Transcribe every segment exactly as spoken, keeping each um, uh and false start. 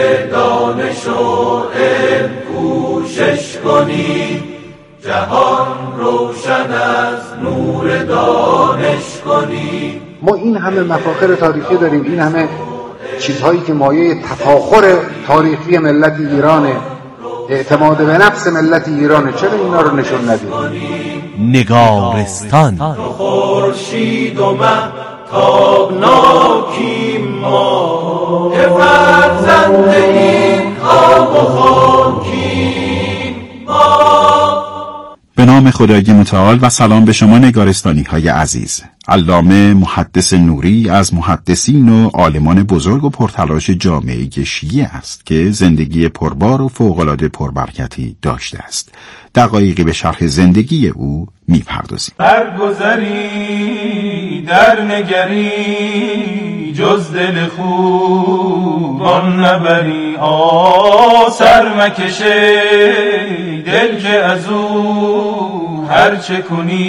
دانش و علم کوشش کنید، جهان روشن از نور دانش کنید. ما این همه مفاخر تاریخی داریم، این همه چیزهایی که مایه تفاخر تاریخی ملت ایرانه، اعتماد به نفس ملت ایرانه، چرا اینا رو نشون ندیم؟ نگارستان خورشید و مه تابناکیم ما، که فرزند این خاک و خاکیم ما. به نام خدای متعال و سلام به شما نگارستانی های عزیز. علامه محدث نوری از محدثین و عالمان بزرگ و پرتلاش جامعه شیعه است که زندگی پربار و فوق‌العاده پربرکتی داشته است. دقایقی به شرح زندگی او می‌پردازیم. هر گذری در نگری جز دل خوب آن نبری، آ سر مکشه دل که از او هر چه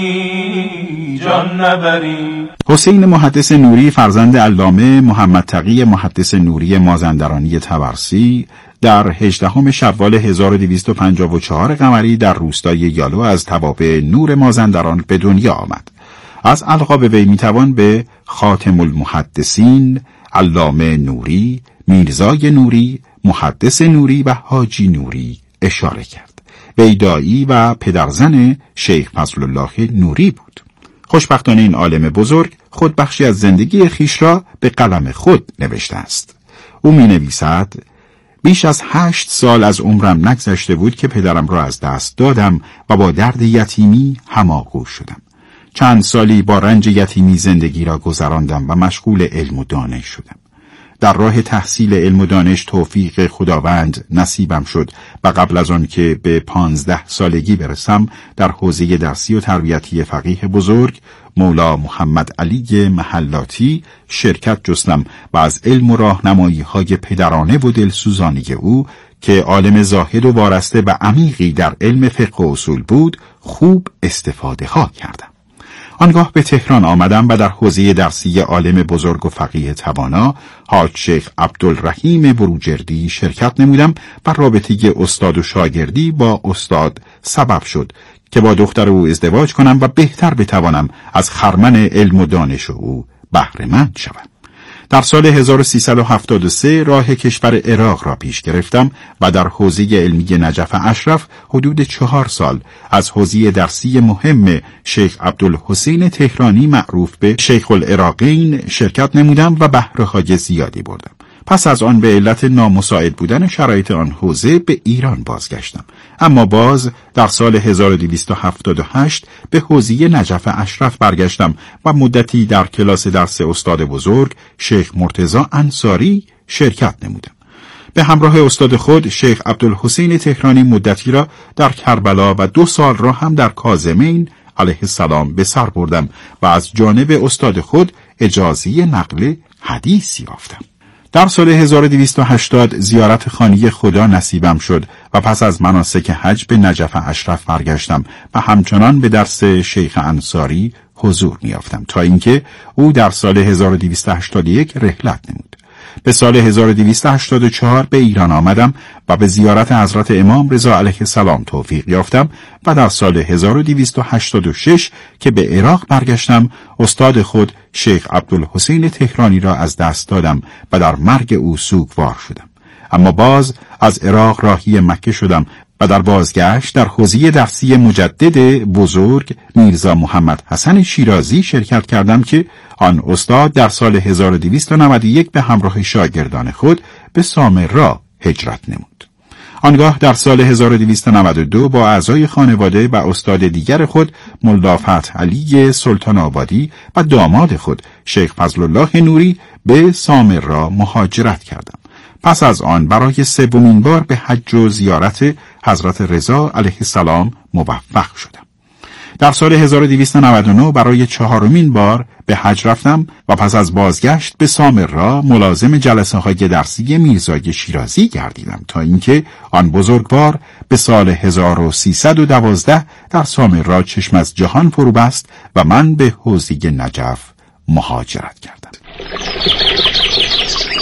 کنی جان نبری. حسین محدث نوری فرزند علامه محمد تقی محدث نوری مازندرانی طبرسی در هجدهم شوال هزار و دویست و پنجاه و چهار قمری در روستای یالو از توابع نور مازندران به دنیا آمد. از القاب وی میتوان به خاتم المحدثین، علامه نوری، میرزای نوری، محدث نوری و حاجی نوری اشاره کرد. وی دایی و پدرزن شیخ فضل الله نوری بود. خوشبختانه این عالم بزرگ خود بخشی از زندگی خیش را به قلم خود نوشته است. او می نویسد: بیش از هشت سال از عمرم نگذشته بود که پدرم را از دست دادم و با درد یتیمی هماغوش شدم. چند سالی با رنج یتیمی زندگی را گذراندم و مشغول علم و دانش شدم. در راه تحصیل علم و دانش توفیق خداوند نصیبم شد و قبل از آن که به پانزده سالگی برسم در حوزه درسی و تربیتی فقیه بزرگ مولا محمد علی محلاتی شرکت جستم و از علم و راهنمایی‌های پدرانه و دلسوزانی او که عالم زاهد و وارسته و عمیقی در علم فقه و اصول بود خوب استفاده ها کردم. آنگاه به تهران آمدم و در حوزه درسی عالم بزرگ و فقیه توانا حاج شیخ عبدالرحیم بروجردی شرکت نمودم و رابطه استاد و شاگردی با استاد سبب شد که با دختر او ازدواج کنم و بهتر بتوانم از خرمن علم و دانش او بهره مند شوم. در سال هزار و سیصد و هفتاد و سه راه کشور عراق را پیش گرفتم و در حوزه علمی نجف اشرف حدود چهار سال از حوزه درسی مهم شیخ عبدالحسین تهرانی معروف به شیخ العراقین شرکت نمودم و بهره‌های زیادی بردم. پس از آن به علت نامساعد بودن شرایط آن حوزه به ایران بازگشتم، اما باز در سال هزار و دویست و هفتاد و هشت به حوزه نجف اشرف برگشتم و مدتی در کلاس درس استاد بزرگ شیخ مرتضی انصاری شرکت نمودم. به همراه استاد خود شیخ عبدالحسین تهرانی مدتی را در کربلا و دو سال را هم در کاظمین علیه السلام به سر بردم و از جانب استاد خود اجازه نقل حدیث یافتم. در سال هزار و دویست و هشتاد زیارت خانه خدا نصیبم شد و پس از مناسک حج به نجف اشرف برگشتم و همچنان به درس شیخ انصاری حضور می‌یافتم تا اینکه او در سال هزار و دویست و هشتاد و یک رحلت نمود. به سال هزار و دویست و هشتاد و چهار به ایران آمدم و به زیارت حضرت امام رضا علیه السلام توفیق یافتم و در سال هزار و دویست و هشتاد و شش که به عراق برگشتم استاد خود شیخ عبدالحسین تهرانی را از دست دادم و در مرگ او سوگوار شدم. اما باز از عراق راهی مکه شدم و در بازگشت در حوزه درسی مجدد بزرگ میرزا محمد حسن شیرازی شرکت کردم که آن استاد در سال هزار و دویست و نود و یک به همراه شاگردان خود به سامرا هجرت نمود. آنگاه در سال هزار و دویست و نود و دو با اعضای خانواده و استاد دیگر خود ملا فتح علی سلطان آبادی و داماد خود شیخ فضل الله نوری به سامرا مهاجرت کردم. پس از آن برای سومین بار به حج و زیارت حضرت رضا علیه السلام موفق شدم. در سال هزار و دویست و نود و نه برای چهارمین بار به حج رفتم و پس از بازگشت به سامرا ملازم جلسه های درسی میرزای شیرازی گردیدم تا اینکه آن بزرگوار به سال هزار و سیصد و دوازده در سامرا چشم از جهان فرو بست و من به حوزه نجف مهاجرت کردم.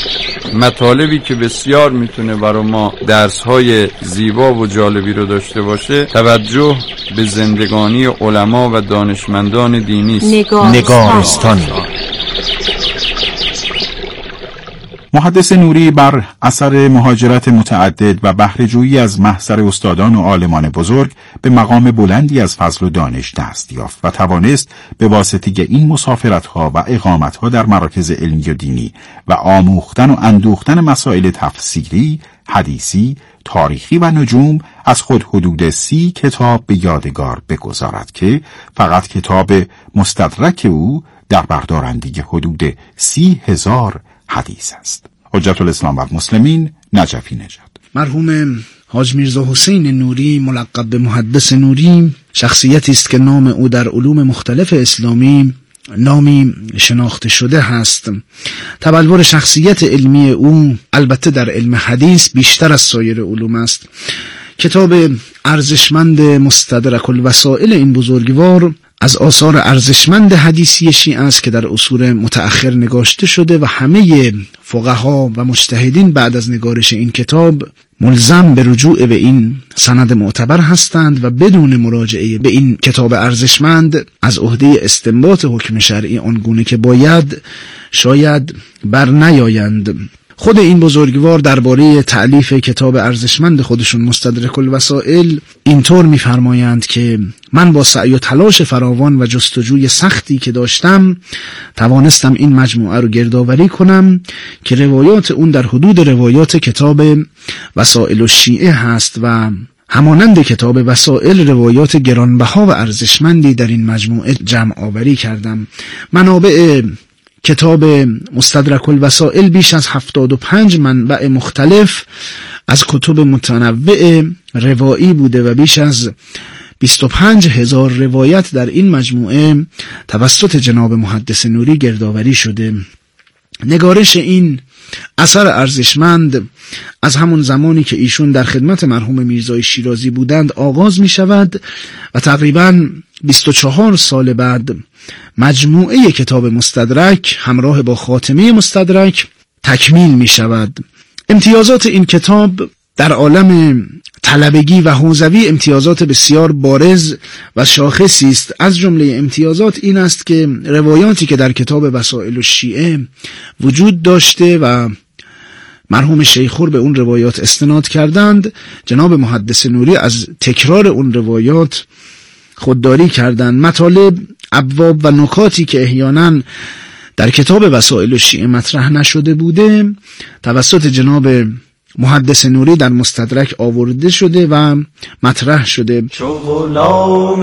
مطالبی که بسیار میتونه برای ما درس‌های زیبا و جالبی رو داشته باشه، توجه به زندگانی علما و دانشمندان دینی است. نگارستان, نگارستان. محدث نوری بر اثر مهاجرت متعدد و بهره‌جویی از محضر استادان و عالمان بزرگ به مقام بلندی از فضل و دانش دست یافت و توانست به واسطه این مسافرت‌ها و اقامت‌ها در مراکز علمی و دینی و آموختن و اندوختن مسائل تفسیری، حدیثی، تاریخی و نجوم از خود حدود سی کتاب به یادگار بگذارد که فقط کتاب مستدرک او در بردارندگی حدود سی هزار حدیث است. حجت الاسلام و المسلمین نجفی نژاد. مرحوم حاج میرزا حسین نوری ملقب به محدث نوری شخصیتی است که نام او در علوم مختلف اسلامی نامی شناخته شده هست. تبلور شخصیت علمی او البته در علم حدیث بیشتر از سایر علوم است. کتاب ارزشمند مستدرک الوسائل این بزرگوار از آثار ارزشمند حدیثی شیعه است که در عصور متأخر نگاشته شده و همه فقها و مجتهدین بعد از نگارش این کتاب ملزم به رجوع به این سند معتبر هستند و بدون مراجعه به این کتاب ارزشمند از عهده استنباط حکم شرعی آنگونه که باید شاید بر نیایند. خود این بزرگوار درباره تألیف کتاب ارزشمند خودشون مستدرک الوسائل اینطور می‌فرمایند که من با سعی و تلاش فراوان و جستجوی سختی که داشتم توانستم این مجموعه رو گردآوری کنم که روایات اون در حدود روایات کتاب وسائل الشیعه هست و همانند کتاب وسائل روایات گرانبها و ارزشمندی در این مجموعه جمع آوری کردم. منابع کتاب مستدرک الوسائل بیش از هفتاد و پنج منبع مختلف از کتب متنوع روایی بوده و بیش از بیست و پنج هزار روایت در این مجموعه توسط جناب محدث نوری گردآوری شده. نگارش این اثر ارزشمند از همون زمانی که ایشون در خدمت مرحوم میرزای شیرازی بودند آغاز می شود و تقریباً بیست و چهار سال بعد مجموعه کتاب مستدرک همراه با خاتمه مستدرک تکمیل می شود. امتیازات این کتاب در عالم طلبگی و حوزوی امتیازات بسیار بارز و شاخصی است. از جمله امتیازات این است که روایاتی که در کتاب وسائل الشیعه وجود داشته و مرحوم شیخور به اون روایات استناد کردند، جناب محدث نوری از تکرار اون روایات خودداری کردند. مطالب، ابواب و نکاتی که احیانا در کتاب وسائل الشیعه مطرح نشده بوده توسط جناب محدث نوری در مستدرک آورده شده و مطرح شده. چو غلام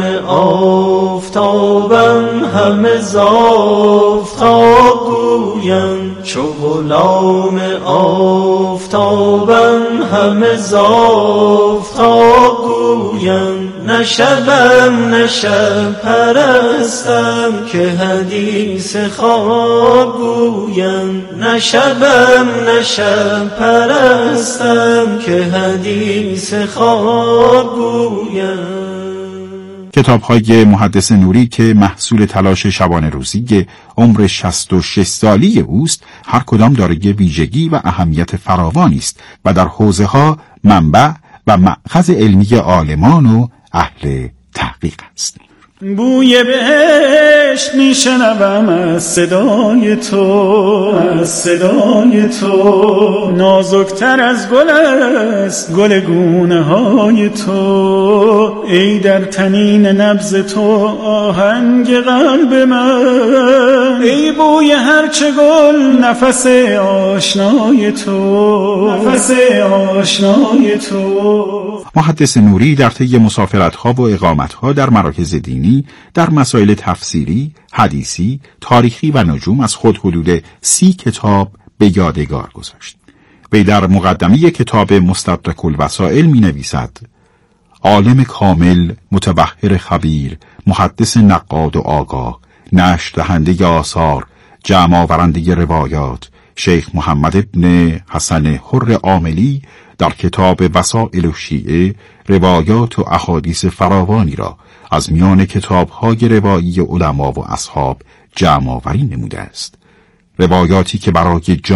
آفتابم همه زافتاب گویم، چو غلام آفتابم همه زافتاب گویم، نشبم نشب پرستم که حدیث خواب گویم، نشبم نشب پرستم که حدیث خواب گویم. کتاب‌های محدث نوری که محصول تلاش شبانه روزی عمر شصت و شش سالی اوست، هر کدام دارای ویژگی و اهمیت فراوانی است و در حوزه‌ها منبع و مأخذ علمی عالمان و اهل تحقیق است. بوی بهشت میشنوم از صدای تو، از صدای تو، نازکتر از گل است گل گونه های تو، ای در تنین نبض تو آهنگ قلب من، ای بوی هرچه گل نفس آشنای تو، نفس آشنای تو. محدث نوری در طی مسافرت‌ها و اقامت‌ها در مراکز دینی در مسائل تفسیری، حدیثی، تاریخی و نجوم از خود حدود سی کتاب به یادگار گذاشت. وی در مقدمه کتاب مستدرک الوسائل می نویسد: عالم کامل، متبحر خبیر، محدث نقاد و آگاه، نشر دهنده آثار، جمع آورنده روایات، شیخ محمد ابن حسن حر عاملی در کتاب وسائل الشیعه روایات و احادیث فراوانی را از میان کتاب‌های روایی علما و اصحاب جمع آوری نموده است. روایاتی که برای جان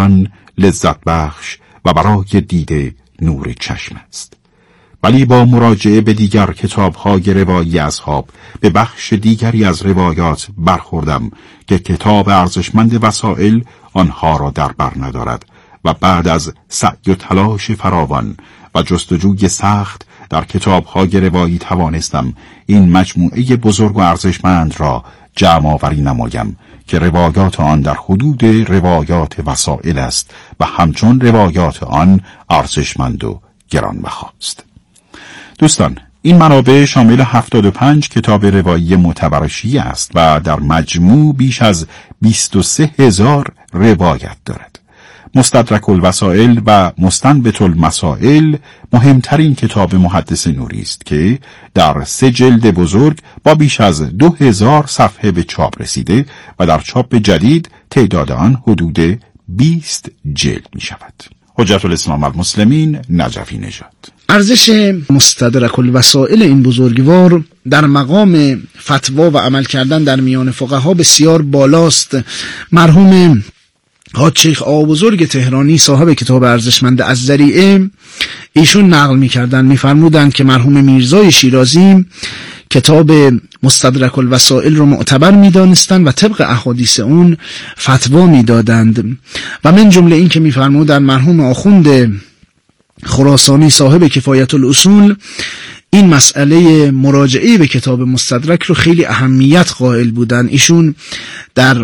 لذت بخش و برای دیده نور چشم است. ولی با مراجعه به دیگر کتاب‌های روایی اصحاب به بخش دیگری از روایات برخوردم که کتاب ارزشمند وسائل آنها را در بر ندارد و بعد از سعی و تلاش فراوان و جستجوی سخت در کتاب‌های روایی توانستم این مجموعه بزرگ و ارزشمند را جمع آوری نمایم که روایات آن در حدود روایات وسائل است و همچون روایات آن ارزشمند و گرانبهاست. دوستان، این منابع شامل هفتاد و پنج کتاب روایی معتبر شیعه است و در مجموع بیش از بیست و سه هزار روایت دارد. مستدرک الوسائل و مستنبط المسائل مهمترین کتاب محدث نوری است که در سه جلد بزرگ با بیش از دو هزار صفحه به چاپ رسیده و در چاپ جدید تعداد آن حدود بیست جلد می شود. حجت الاسلام المسلمین نجفی نژاد. ارزش مستدرک الوسائل این بزرگوار در مقام فتوا و عمل کردن در میان فقها بسیار بالاست. مرحوم حاج شیخ آقا بزرگ تهرانی صاحب کتاب ارزشمند الذریعه ایشون نقل می‌کردند، می‌فرمودند که مرحوم میرزای شیرازی کتاب مستدرک الوسائل رو معتبر می‌دانستند و طبق احادیث اون فتوا می‌دادند. و من جمله این که می‌فرمودند مرحوم آخوند خراسانی صاحب کفایت الاصول این مسئله مراجعه به کتاب مستدرک رو خیلی اهمیت قائل بودند. ایشون در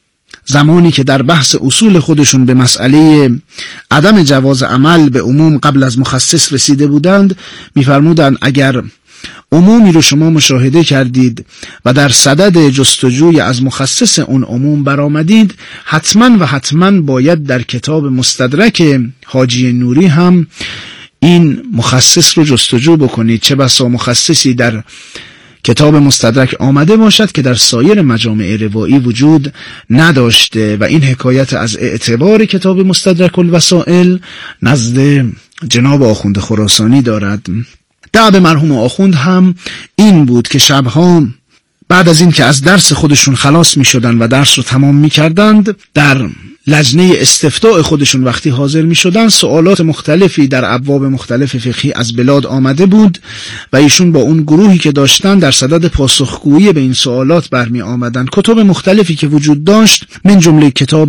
زمانی که در بحث اصول خودشون به مسئله عدم جواز عمل به عموم قبل از مخصص رسیده بودند، می‌فرمودند اگر عمومی رو شما مشاهده کردید و در صدد جستجوی از مخصص اون عموم برآمدید، حتما و حتما باید در کتاب مستدرک حاجی نوری هم این مخصص رو جستجو بکنید. چه بسا مخصصی در کتاب مستدرک آمده باشد که در سایر مجامع روایی وجود نداشته و این حکایت از اعتبار کتاب مستدرک الوسائل نزد جناب آخوند خراسانی دارد. دعب مرحوم آخوند هم این بود که شبها بعد از این که از درس خودشون خلاص می شدن و درس رو تمام می کردند، در لجنه استفتاء خودشون وقتی حاضر می شدن سوالات مختلفی در ابواب مختلف فقهی از بلاد آمده بود و ایشون با اون گروهی که داشتن در صدد پاسخگویی به این سوالات برمی آمدن. کتاب مختلفی که وجود داشت من جمله کتاب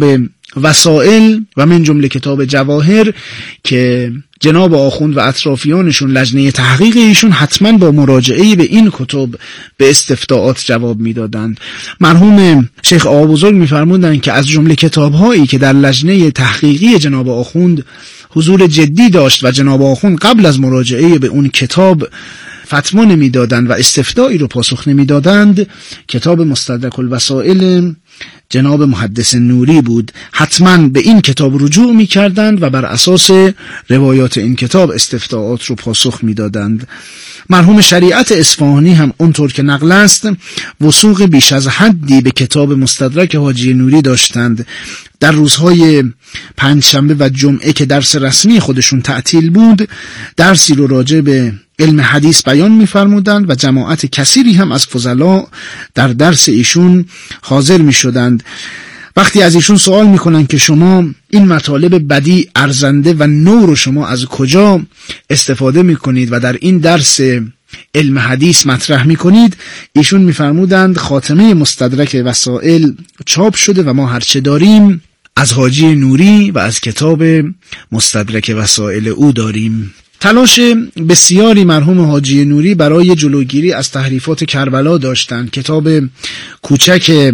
وسائل و من جمله کتاب جواهر که جناب آخوند و اطرافیانشون لجنه تحقیق ایشون حتما با مراجعه به این کتب به استفتاءات جواب میدادند. مرحوم شیخ آقا بزرگ میفرمودند که از جمله کتاب‌هایی که در لجنه تحقیقی جناب آخوند حضور جدی داشت و جناب آخوند قبل از مراجعه به اون کتاب فتوا نمیدادند و استفتایی رو پاسخ نمیدادند، کتاب مستدرک الوسائل جناب محدث نوری بود. حتما به این کتاب رجوع می‌کردند و بر اساس روایات این کتاب استفتاءات رو پاسخ می‌دادند. مرحوم شریعت اصفهانی هم اونطور که نقل است وثوق بیش از حدی به کتاب مستدرک حاجی نوری داشتند. در روزهای پنجشنبه و جمعه که درس رسمی خودشون تعطیل بود، درسی رو راجع به علم حدیث بیان می‌فرمودند و جماعت کثیری هم از فضلا در درس ایشون حاضر می‌شدند. وقتی از ایشون سوال می‌کنند که شما این مطالب بدیع، ارزنده و نو رو شما از کجا استفاده می‌کنید و در این درس علم حدیث مطرح می‌کنید، ایشون می‌فرمودند خاتمه مستدرک وسائل چاپ شده و ما هرچه داریم از حاجی نوری و از کتاب مستدرک وسائل او داریم. تلاش بسیاری مرحوم حاجی نوری برای جلوگیری از تحریفات کربلا داشتند. کتاب کوچک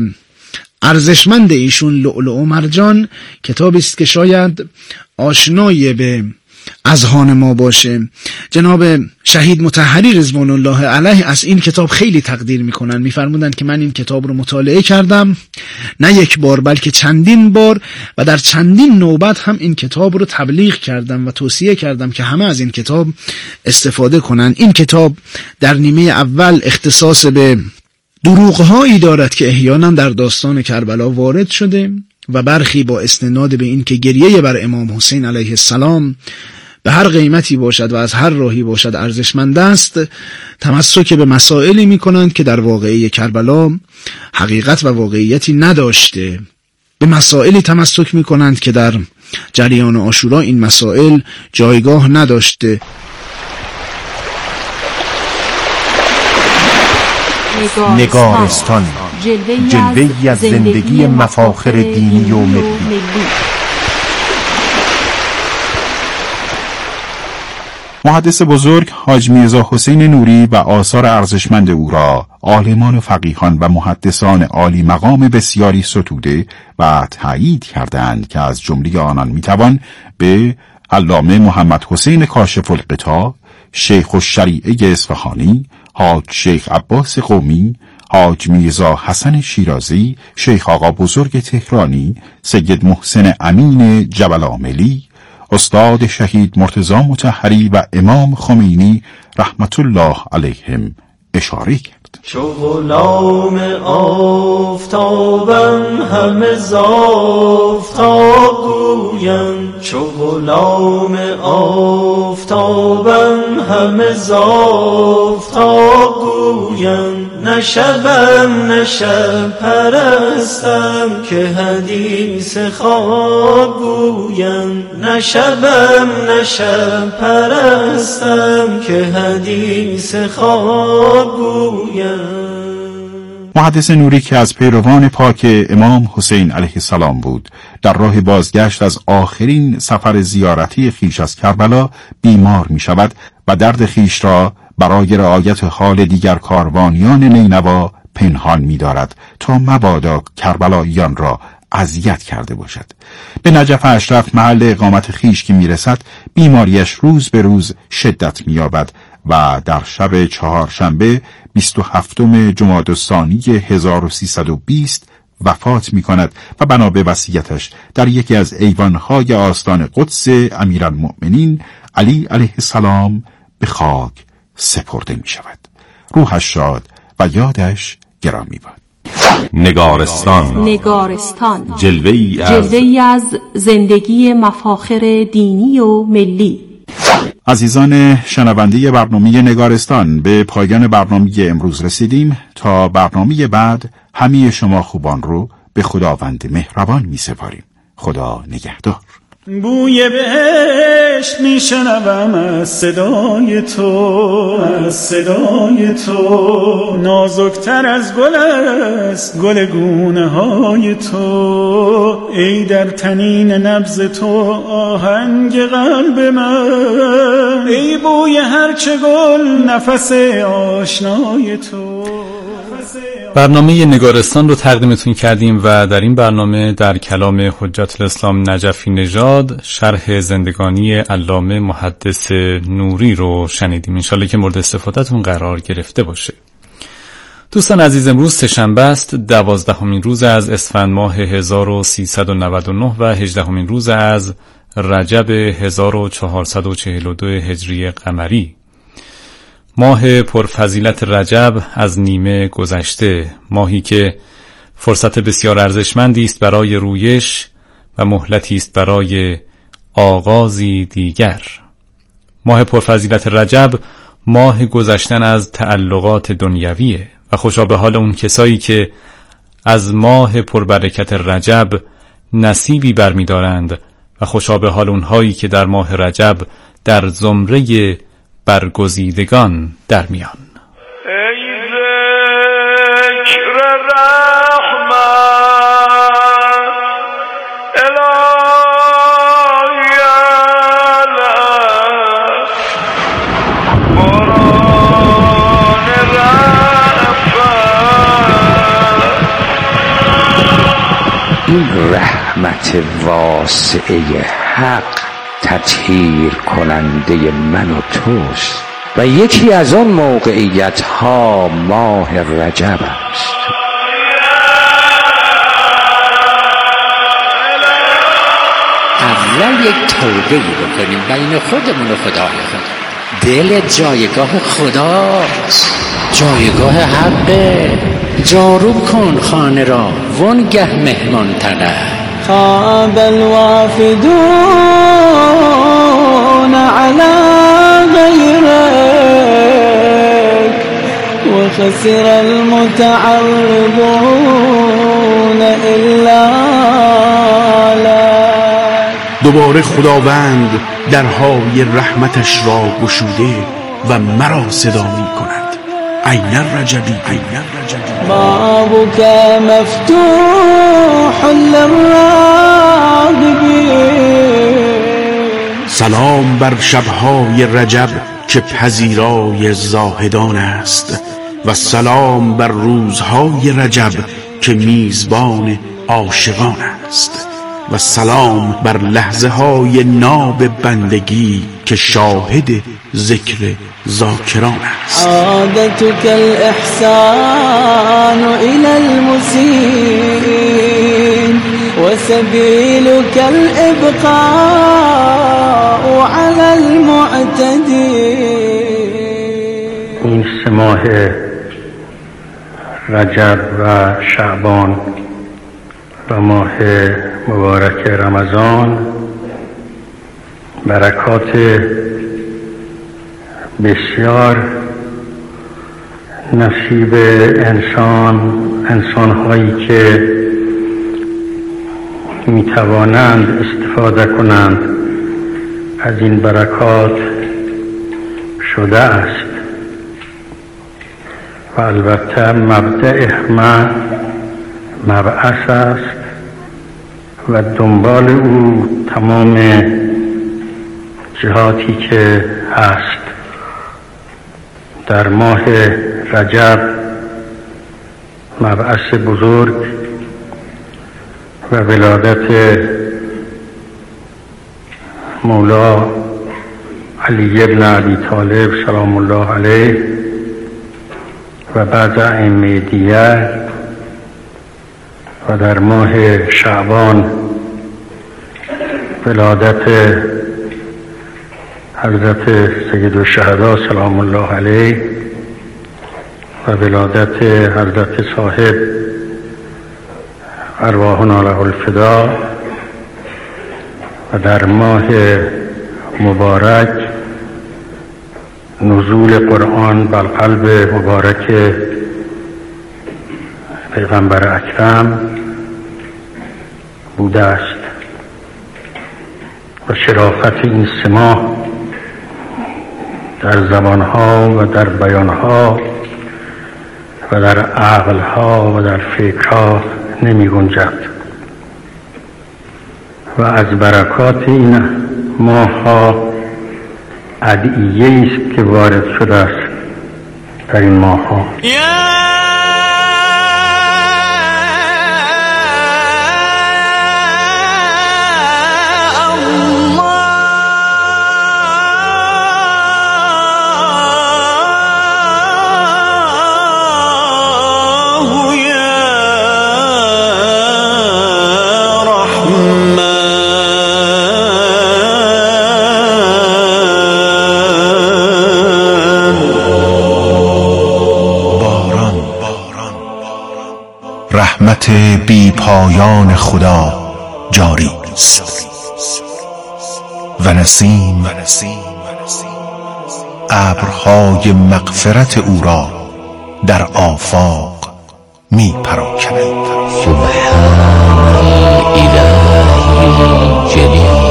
ارزشمند ایشون لؤلؤ و مرجان کتابی است که شاید آشنای به اذهان ما باشه. جناب شهید مطهری رضوان الله علیه از این کتاب خیلی تقدیر میکنن. میفرمودن که من این کتاب رو مطالعه کردم نه یک بار بلکه چندین بار و در چندین نوبت هم این کتاب رو تبلیغ کردم و توصیه کردم که همه از این کتاب استفاده کنن. این کتاب در نیمه اول اختصاص به دروغ‌هایی دارد که احیانا در داستان کربلا وارد شده و برخی با استناد به این که گریه بر امام حسین علیه السلام به هر قیمتی باشد و از هر راهی باشد ارزشمند است، تمسک به مسائلی می کنند که در واقعه کربلا حقیقت و واقعیتی نداشته. به مسائلی تمسک می کنند که در جریان عاشورا این مسائل جایگاه نداشته. نگارستان، جلوه‌ای از زندگی مفاخر دینی و ملی. محدث بزرگ حاج میرزا حسین نوری و آثار ارزشمند او را عالمان و فقیهان و محدثان عالی مقام بسیاری ستوده و تایید کردند که از جمله آنان میتوان به علامه محمد حسین کاشف الغطا، شیخ الشریعه اصفهانی، حاج شیخ عباس قومی، حاج میرزا حسن شیرازی، شیخ آقا بزرگ تهرانی، سید محسن امین جبل عاملی، استاد شهید مرتضی مطهری و امام خمینی رحمت الله علیهم اشاره کرد. چو غلام آفتابم همه زافتاب گویم، چو غلام آفتابم همه زافتاب گویم، نشبم نشب پرستم که حدیث خواب گویم، نشبم نشب پرستم که حدیث خواب گویم. محدث نوری که از پیروان پاک امام حسین علیه السلام بود، در راه بازگشت از آخرین سفر زیارتی خیش از کربلا بیمار می شود و درد خیش را برای رعایت حال دیگر کاروانیان نینوا پنهان می دارد تا مبادا کربلاییان را اذیت کرده باشد. به نجف اشرف محل اقامت خیش که می رسد، بیماریش روز به روز شدت می یابد و در شب چهارشنبه بیست و هفتم جمادی الثانی هزار و سیصد و بیست وفات می کند و بنا به وصیتش در یکی از ایوانهای آستان قدس امیرالمؤمنین علی علیه السلام به خاک سپرده می شود. روحش شاد و یادش گرامی باد. نگارستان، نگارستان، جلوه‌ای از جلوه‌ای از زندگی مفاخر دینی و ملی. عزیزان شنونده برنامه نگارستان، به پایان برنامه امروز رسیدیم. تا برنامه بعد همه شما خوبان رو به خداوند مهربان می سپاریم. خدا نگهدار. بوی بهشت میشنوم از صدای تو، از صدای تو، نازکتر از گل است گل گونه های تو، ای در تنین نبض تو آهنگ قلب من، ای بوی هرچه گل نفس آشنای تو. برنامه نگارستان رو تقدیمتون کردیم و در این برنامه در کلام حجت الاسلام نجفی نژاد شرح زندگانی علامه محدث نوری رو شنیدیم. انشالله که مورد استفادهتون قرار گرفته باشه. دوستان عزیز، امروز سه‌شنبه است، دوازدهمین روز از اسفند ماه هزار و سیصد و نود و نه و هجدهمین روز از رجب هزار و چهارصد و چهل و دو هجری قمری. ماه پرفضیلت رجب از نیمه گذشته، ماهی که فرصت بسیار ارزشمندی است برای رویش و مهلتی است برای آغازی دیگر. ماه پرفضیلت رجب ماه گذشتن از تعلقات دنیویه و خوشا به حال اون کسایی که از ماه پربرکت رجب نصیبی برمی‌دارند و خوشا به حال اونهایی که در ماه رجب در زمره برگزیدگان در میان. ای ذکر رحمت الهی علیه، باران رحمت، این رحمت واسعه حق تطهیر کننده من و توست و یکی از آن موقعیت ها ماه رجب است. اول یک توبه بکنیم بین خودمون و خدای خود. دل جایگاه خداست، جایگاه حقه. جارو کن خانه را وانگه مهمان طلب. خاب الوافدون على غيرك وخسر المتعرضون إلا لك. دوباره خداوند درهای رحمتش را گشوده و مرا صدا می کند. عین الرجبی عین الرجبی بابك مفتوح للراغبين. سلام بر شبهای رجب که پذیرای زاهدان است و سلام بر روزهای رجب که میزبان عاشقان است و سلام بر لحظه های ناب بندگی که شاهد ذکر ذاکران است. عادتك الإحسان إلى المسيء وسبيلك الإبقاء على المعتدين. این سه ماه رجب و شعبان و ماه مبارک رمضان برکات بسیار نصیب انسان انسان‌هایی که می‌توانند استفاده کنند از این برکات شده است و البته مبدأ همه مبعث است و دنبال او تمام جهاتی که هست. در ماه رجب مبعث بزرگ و ولادت مولا علی ابن ابی طالب سلام الله علیه و بعد ائمه دیگر و در ماه شعبان ولادت حضرت سید الشهدا سلام الله علیه و ولادت حضرت صاحب ارواحنا له الفدا و در ماه مبارک نزول قرآن بر قلب مبارک پیغمبر اکرم بوده است و شرافت این سه ماه در زبانها و در بیانها و در عقلها و در فکرها نمی گنجد و از برکات این ماهها ادعیه است که وارد شده است در این ماهها. رحمت بی پایان خدا جاری است و نسیم ابرهای مغفرت او را در آفاق می پراکند. سبحان الاله الجلیل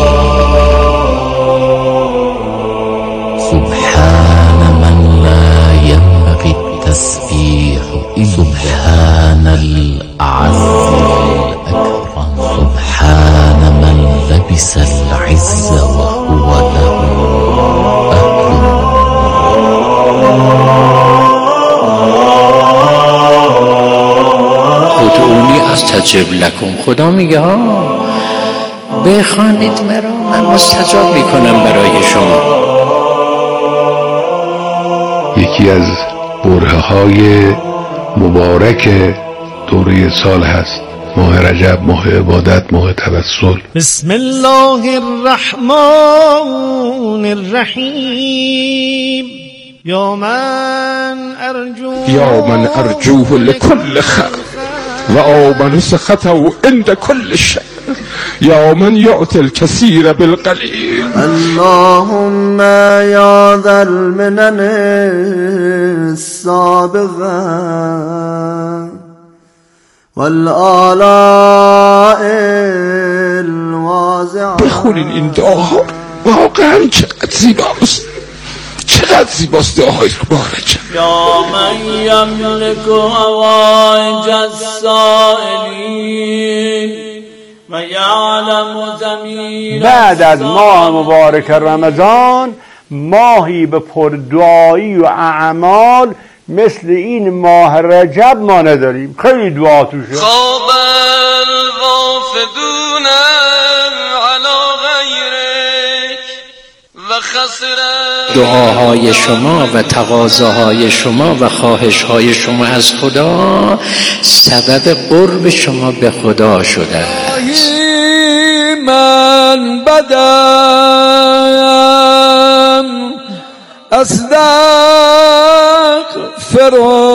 سبحان من لا ينبغي التسبيح سبحان الأعز الأكرم سبحان من لبس العز وهو له ادعونی استجب لکم. خدا میگه ها بخوانید مرا من مستجاب میکنم برای شما. یکی از برهه های مبارک دوره سال هست ماه رجب، ماه عبادت، ماه توسل. بسم الله الرحمن الرحیم یا من ارجو یا من ارجوه لكل خیر و آمن سخطه عند كل شر یا من یعطی الکثیر بالقلیل. اللهم یا ذا المنن السابغه والآلاء الواضعات. بخونین این دعاها، واقعا چقدر زیباست، چقدر زیباست دعاهای مبارکه. یا من یملک حوائج السائلین و یعلم ضمیر. بعد از ماه مبارک رمضان ماهی به پردعایی و اعمال مثل این ماه رجب ما نداریم. خیلی دعا توشه. خواب الغافدون علی غیرک و خسر. دعاهای شما و تقاضاهای شما و خواهشهای شما از خدا سبب قرب شما به خدا شده است. من بدم استغفر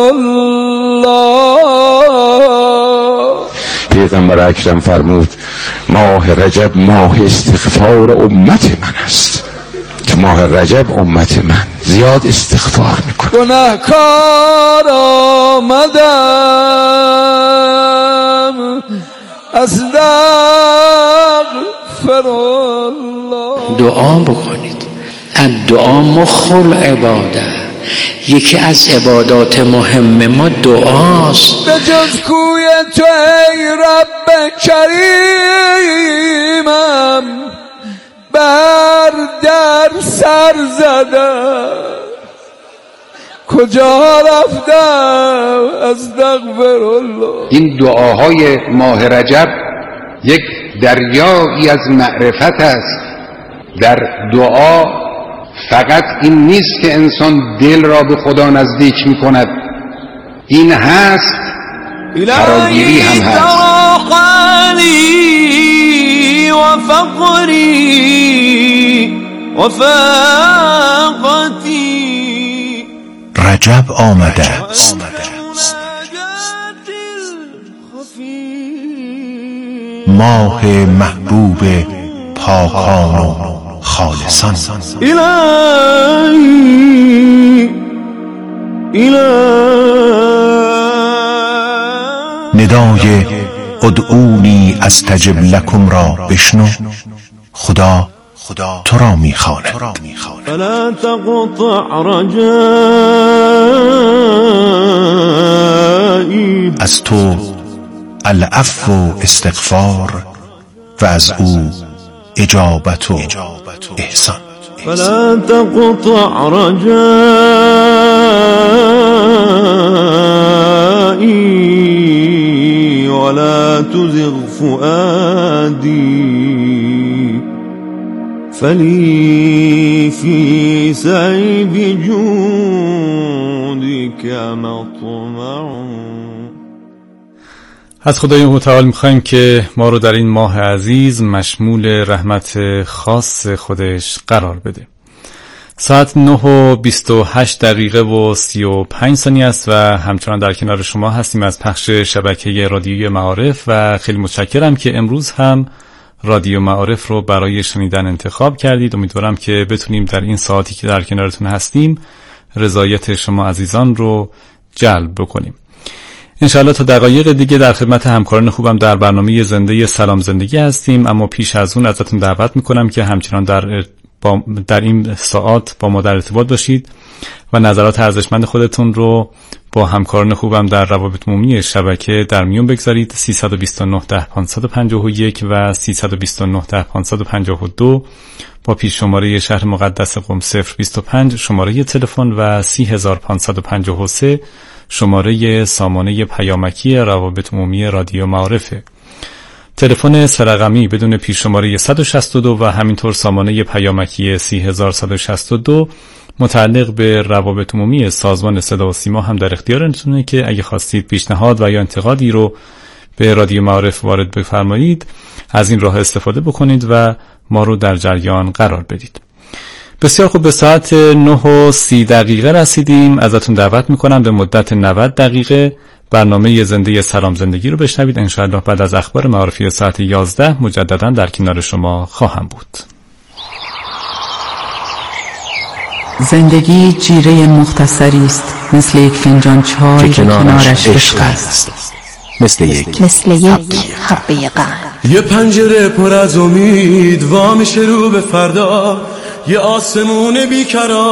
الله. پیغمبر اکرم فرمود ماه رجب ماه استغفار امت من است، که ماه رجب امت من زیاد استغفار میکنه. گناهکار آمدم استغفر الله. دعا بکنید. الدعا مخ العباده. یکی از عبادات مهم ما دعاست. به جز کوی تو ای رب کریمم بر در سر زدم، کجا رفتم استغفر الله. این دعاهای ماه رجب یک دریایی از معرفت است. در دعا فقط این نیست که انسان دل را به خدا نزدیک می کند، این هست فراگیری هم هست. و فقری و فاقتی. رجب آمده است. ماه محبوب پاکان و خالصان. الهی ندای ادعونی استجب لکم را بشنو، خدا تو را میخواند. فلا تقطع رجایی. از تو العفو و استغفار و از او اجابت و احسان. فلا تقطع رجایی ولا تزغ فؤادی فلی فی سعیب جودک مطمع. از خدای متعال میخوایم که ما رو در این ماه عزیز مشمول رحمت خاص خودش قرار بده. ساعت نه و بیست و هشت دقیقه و سی و پنج ثانیه است و همچنان در کنار شما هستیم از پخش شبکه رادیوی معارف و خیلی متشکرم که امروز هم رادیو معارف رو برای شنیدن انتخاب کردید. امیدوارم که بتونیم در این ساعتی که در کنارتون هستیم رضایت شما عزیزان رو جلب بکنیم. انشاءالله تا دقایق دیگه در خدمت همکاران خوبم در برنامه زنده سلام زندگی هستیم، اما پیش از اون ازتون دعوت میکنم که همچنان در با در این ساعات با ما در ارتباط باشید و نظرات ارزشمند خودتون رو با همکاران خوبم در روابط عمومی شبکه در میون بگذارید. سیصد و بیست و نه ده پانصد و پنجاه و یک و سیصد و بیست و نه ده پانصد و پنجاه و دو با پیش شماره شهر مقدس قم صفر بیست و پنج شماره تلفن و سی هزار پانصد و پنجاه و سه شماره سامانه پیامکی روابط عمومی رادیو معارفه. تلفن سه رقمی بدون پیش شماره صد و شصت و دو و همینطور سامانه پیامکی سی هزار صد و شصت و دو متعلق به روابط عمومی سازمان صدا و سیما هم در اختیارتونه که اگه خواستید پیشنهاد و یا انتقادی رو به رادیو معارف وارد بفرمایید از این راه استفاده بکنید و ما رو در جریان قرار بدید. بسیار خوب، به ساعت نه و سی دقیقه رسیدیم. ازتون دعوت میکنم به مدت نود دقیقه برنامه زنده سلام زندگی رو بشنوید. انشاءالله بعد از اخبار معارفی ساعت یازده مجددا در کنار شما خواهم بود. زندگی جیره مختصری است، مثل یک فنجان چای که کنارش عشق است، مثل یک مثل یک حبه قند. یه پنجره پر از امید وا میشه رو به فردا، یه آسمون بیکران